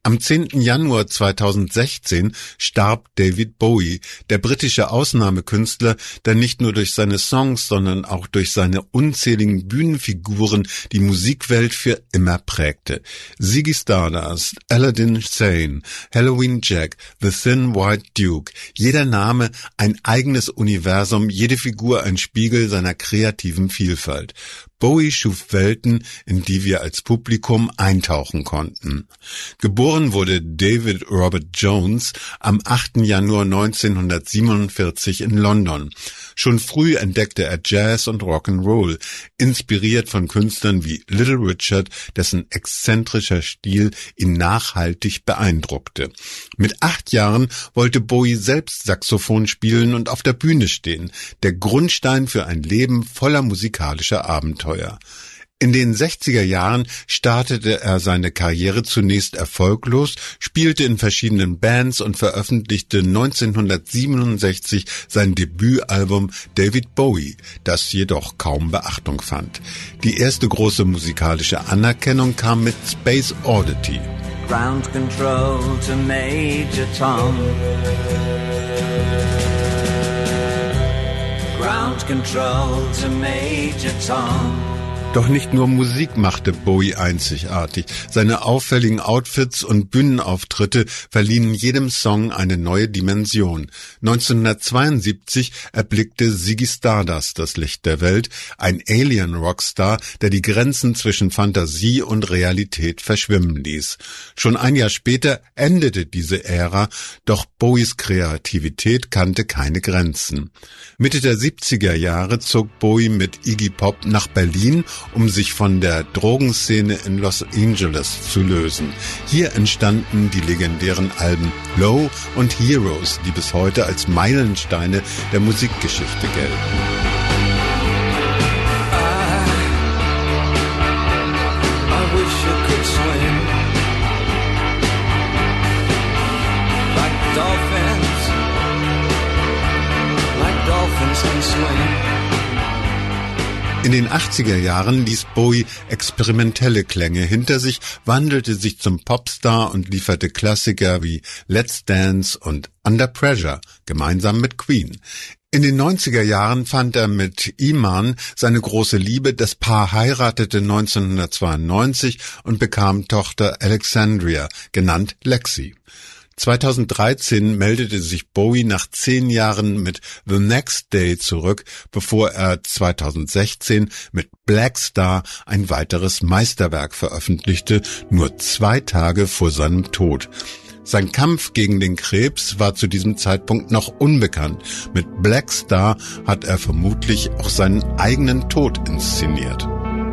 Am 10. Januar 2016 starb David Bowie, der britische Ausnahmekünstler, der nicht nur durch seine Songs, sondern auch durch seine unzähligen Bühnenfiguren die Musikwelt für immer prägte. Ziggy Stardust, Aladdin Sane, Halloween Jack, The Thin White Duke, jeder Name ein eigenes Universum, jede Figur ein Spiegel seiner kreativen Vielfalt. Bowie schuf Welten, in die wir als Publikum eintauchen konnten. Geboren wurde David Robert Jones am 8. Januar 1947 in London. Schon früh entdeckte er Jazz und Rock'n'Roll, inspiriert von Künstlern wie Little Richard, dessen exzentrischer Stil ihn nachhaltig beeindruckte. Mit 8 Jahren wollte Bowie selbst Saxophon spielen und auf der Bühne stehen, der Grundstein für ein Leben voller musikalischer Abenteuer. In den 60er Jahren startete er seine Karriere zunächst erfolglos, spielte in verschiedenen Bands und veröffentlichte 1967 sein Debütalbum David Bowie, das jedoch kaum Beachtung fand. Die erste große musikalische Anerkennung kam mit Space Oddity. Ground control to Major Tom. Ground control to Major Tom. Doch nicht nur Musik machte Bowie einzigartig. Seine auffälligen Outfits und Bühnenauftritte verliehen jedem Song eine neue Dimension. 1972 erblickte Ziggy Stardust das Licht der Welt, ein Alien-Rockstar, der die Grenzen zwischen Fantasie und Realität verschwimmen ließ. Schon ein Jahr später endete diese Ära, doch Bowies Kreativität kannte keine Grenzen. Mitte der 70er Jahre zog Bowie mit Iggy Pop nach Berlin, um sich von der Drogenszene in Los Angeles zu lösen. Hier entstanden die legendären Alben Low und Heroes, die bis heute als Meilensteine der Musikgeschichte gelten. I wish I could swim like dolphins can swim. In den 80er Jahren ließ Bowie experimentelle Klänge hinter sich, wandelte sich zum Popstar und lieferte Klassiker wie Let's Dance und Under Pressure, gemeinsam mit Queen. In den 90er Jahren fand er mit Iman seine große Liebe, das Paar heiratete 1992 und bekam Tochter Alexandria, genannt Lexi. 2013 meldete sich Bowie nach 10 Jahren mit The Next Day zurück, bevor er 2016 mit Black Star ein weiteres Meisterwerk veröffentlichte, nur 2 Tage vor seinem Tod. Sein Kampf gegen den Krebs war zu diesem Zeitpunkt noch unbekannt. Mit Black Star hat er vermutlich auch seinen eigenen Tod inszeniert.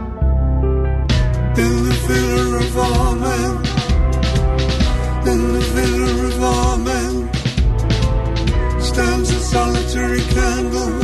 In the villa of all men, in the villa of all men, stands a solitary candle.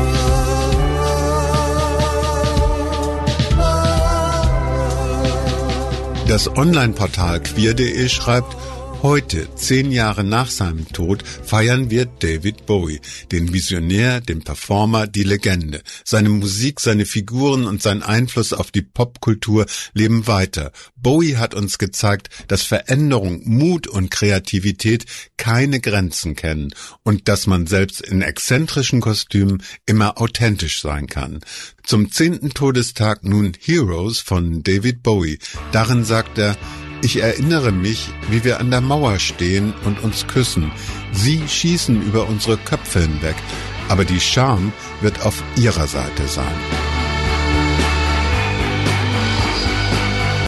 Das Online-Portal queer.de schreibt: Heute, 10 Jahre nach seinem Tod, feiern wir David Bowie, den Visionär, den Performer, die Legende. Seine Musik, seine Figuren und sein Einfluss auf die Popkultur leben weiter. Bowie hat uns gezeigt, dass Veränderung, Mut und Kreativität keine Grenzen kennen und dass man selbst in exzentrischen Kostümen immer authentisch sein kann. Zum 10. Todestag nun Heroes von David Bowie. Darin sagt er: Ich erinnere mich, wie wir an der Mauer stehen und uns küssen. Sie schießen über unsere Köpfe hinweg, aber die Scham wird auf ihrer Seite sein.